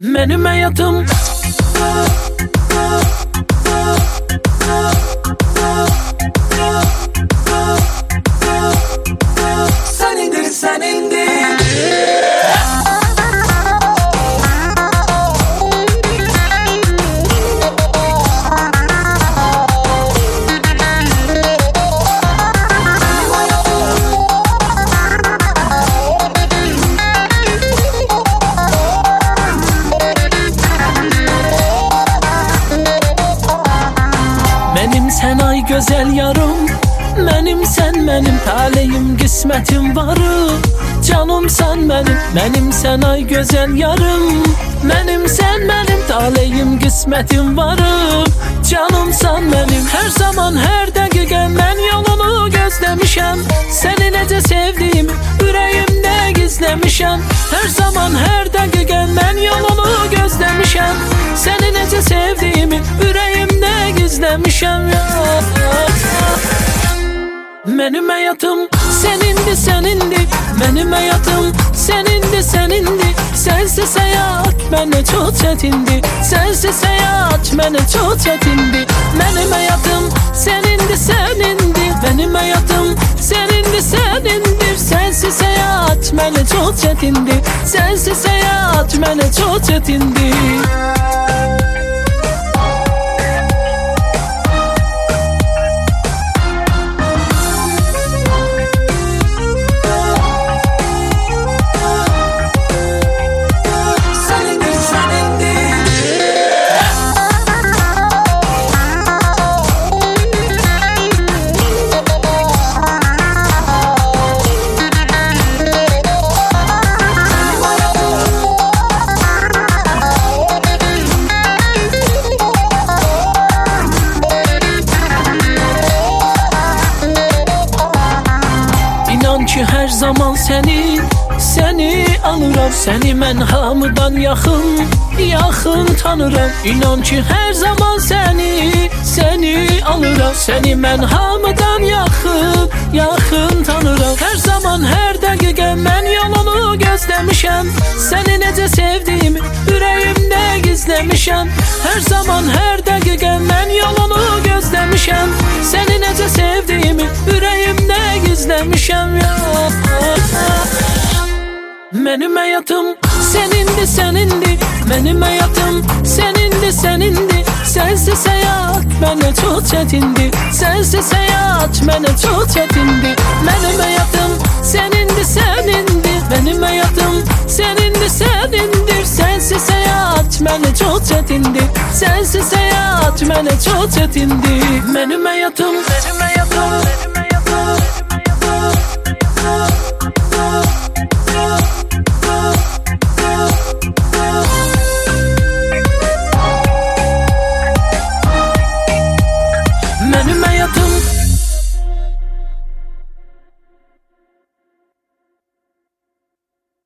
Mənim həyatım sənindir, sənindir. Mənim sən ay gözəl yarım, mənim sən mənim taleyim, qismətim varım, canımsan mənim. Mənim sən ay gözəl yarım, mənim sən mənim taleyim, qismətim varım, canımsan mənim. Hər zaman, hər dəqiqə mən yolunu gözləmişəm, səni necə sevdiyimi ürəyimdə gizləmişəm. Hər zaman, hər dəqiqə mən yolunu gözləmişəm, səni necə sevdiyimi ürəyimdə gizləmişəm ya. Mənim həyatım sənindir, sənindir. Mənim həyatım sənindir, sənindir. Sənsiz həyat mənə çox çətindir, sənsiz həyat mənə çox çətindir. Mənim həyatım sənindir, sənindir. Mənim həyatım sənindir, sənindir. Sənsiz həyat mənə çox çətindir, sənsiz həyat mənə çox çətindir. İnan ki hər zaman səni alıram, səni mən hamıdan yaxın tanıram. İnan ki hər zaman səni alıram, səni mən hamıdan yaxın tanıram. Hər zaman, hər dəqiqə mən yolunu gözləmişəm, səni necə sevdiyimi ürəyimdə gizləmişəm. Hər zaman, hər dəqiqə mən yolunu gözləmişəm, səni necə sevdiyimi ürəyimdə gizləmişəm ya. Mənim həyatım sənindir, sənindir. Mənim həyatım sənindir, sənindir. Sənsiz həyat mənə çox çətindir, sənsiz həyat mənə çox çətindir. Mənim həyatım sənindir, sənindir. Mənim həyatım sənindir, sənindir. Sənsiz həyat mənə çox çətindir, sənsiz həyat mənə çox çətindir. Mənim həyatım, mənim həyatım.